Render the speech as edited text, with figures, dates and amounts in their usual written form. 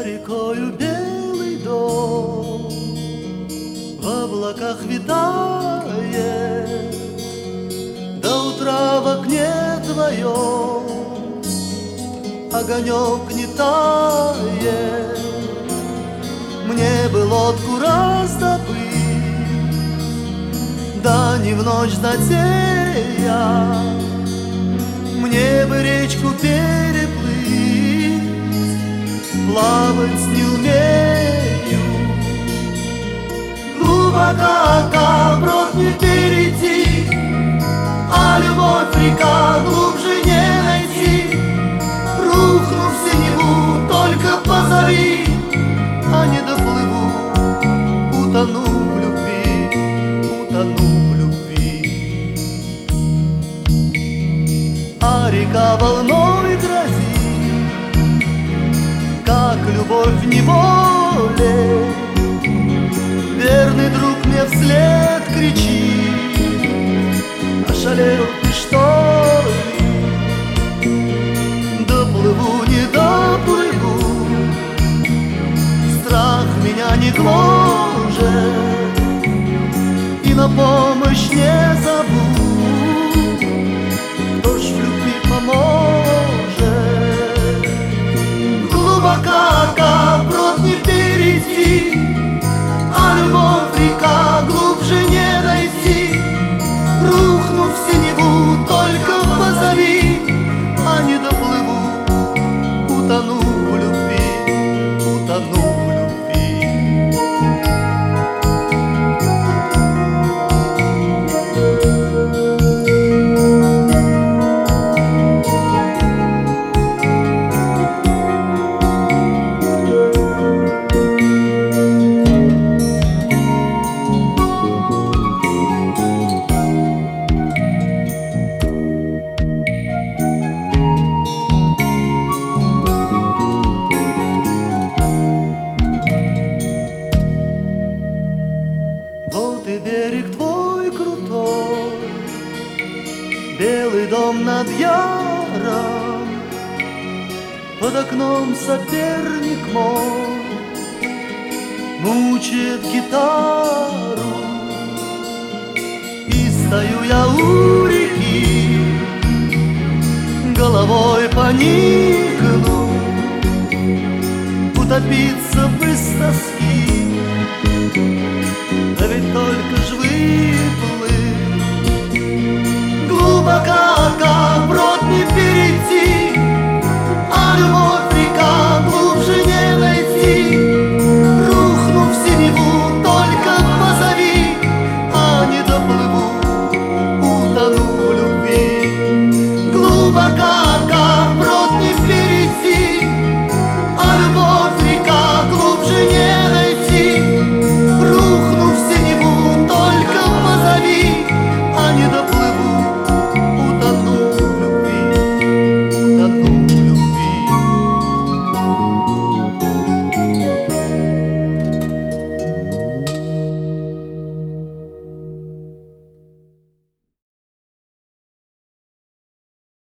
рекою белый дом в облаках витает, до утра в окне твоем огонек не тает. Мне бы лодку раздобыть, да не в ночь затея, мне бы речку переплыть, плавать не умею. Глубока, как брод не перейти, а любовь река глубже не найти. Рухну в синеву, только позови, а не доплыву, утону в любви, утону в любви. А река волной грозит, как любовь в неволе. Верный друг мне вслед кричит: ошалел ты, что ли? Доплыву, не доплыву, страх меня не гложет, и на помощь не зову. Кто ж в любви поможет? Глубока, как брод не перейти, а любовь река глубже не найти. Рухну в синеву, только позови, а не доплыву, утону в любви, утону в любви. Вот и берег твой крутой, белый дом над яром, под окном соперник мой мучает гитару. И стою я у реки, головой поникну, утопиться бы с тоски. Да ведь только ж выплыть глубоко, как брод